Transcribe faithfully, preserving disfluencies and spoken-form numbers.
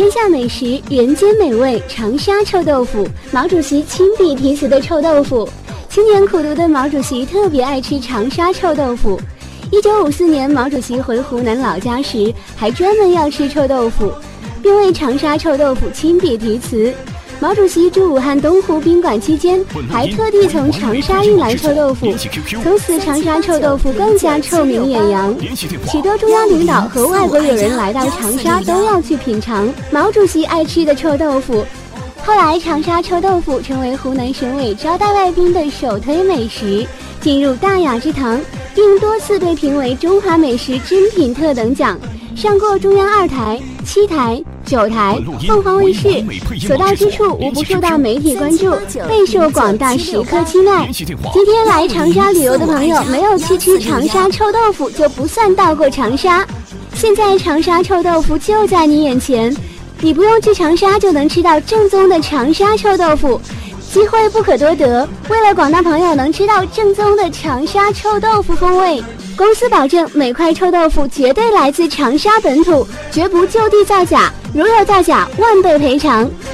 天下美食，人间美味，长沙臭豆腐。毛主席亲笔题词的臭豆腐。青年苦读的毛主席特别爱吃长沙臭豆腐。一九五四年，毛主席回湖南老家时，还专门要吃臭豆腐，并为长沙臭豆腐亲笔题词。毛主席驻武汉东湖宾馆期间，还特地从长沙运来臭豆腐，从此长沙臭豆腐更加臭名远扬。许多中央领导和外国友人来到长沙都要去品尝毛主席爱吃的臭豆腐。后来，长沙臭豆腐成为湖南省委招待外宾的首推美食，进入大雅之堂，并多次被评为中华美食珍品特等奖。上过中央二台、七台、九台、凤凰卫视，所到之处无不受到媒体关注，备受广大食客青睐。今天来长沙旅游的朋友，没有去吃长沙臭豆腐就不算到过长沙。现在长沙臭豆腐就在你眼前，你不用去长沙就能吃到正宗的长沙臭豆腐，机会不可多得。为了广大朋友能吃到正宗的长沙臭豆腐风味，公司保证每块臭豆腐绝对来自长沙本土，绝不就地造假，如有造假，万倍赔偿。